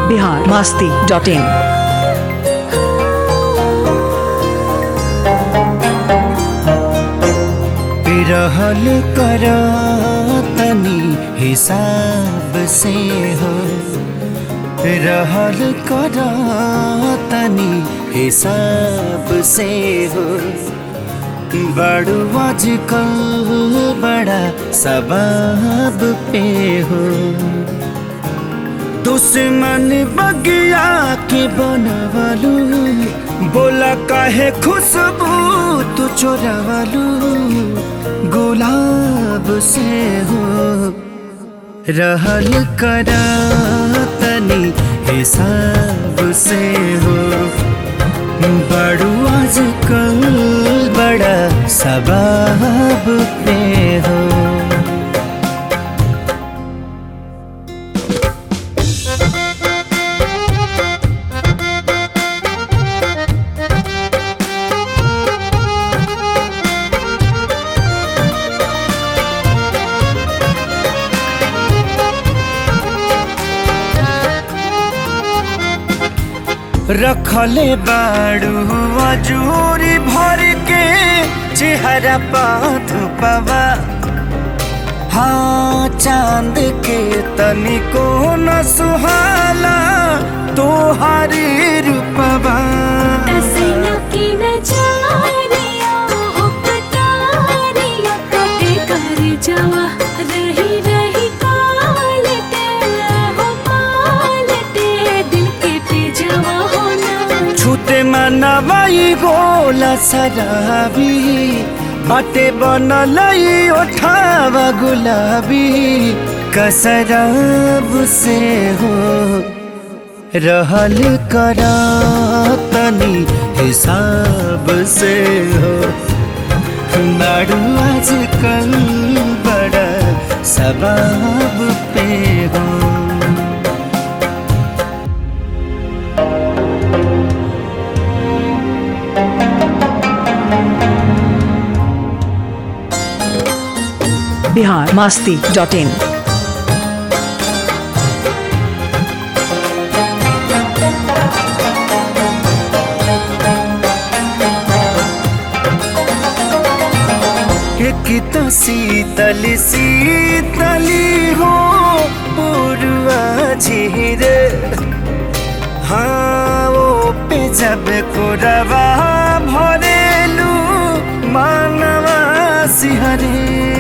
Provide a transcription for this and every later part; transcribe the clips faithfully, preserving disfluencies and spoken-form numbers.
Bihar Masti dot इन। रहल कर तनी हिसाब से हो, रहल कर तनी हिसाब से हो। बड़ू आजकल बड़ा सबाब पे हो, दुश्मन बगिया के बनवालू। बोला काहे खुशबू तू चोरावालू, गुलाब से हो। रहल करा तनी हिसाब से हो, बड़ू आजकल बड़ा सबाब पे हो। रखले बाड़ू अजूरी भर के चेहरा पाथ पवा। हाँ चांद के तनिको न सुहाला तोहारी रूपवा। मनवाई गोला शराबी बाटे बनलई ओठावा गुलाबी। कसराब से हो रहल करा तनी हिसाब से हो, बड़ू आजकल बड़ा सबाब पे हो। Bihar Masti dot in. एक तो शीतल शीतली हो पूर्वा झीर। हाँ वो पे जब कोरवा भरेलू मानवा सिहरे।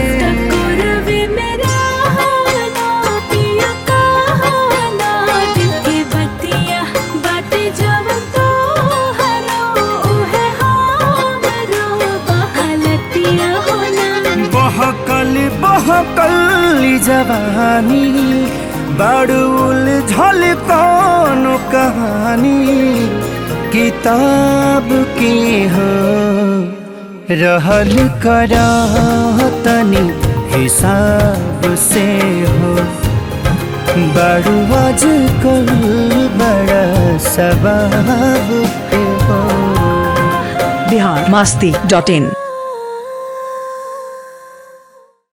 बहकल बहकल जवानी बड़ूल झल कौन कहानी किताब की हो। रहल करा तनी हिसाब से हो, बड़ू आजकल बड़ा सबाब पे हो। बिहार मस्ती डॉट इन।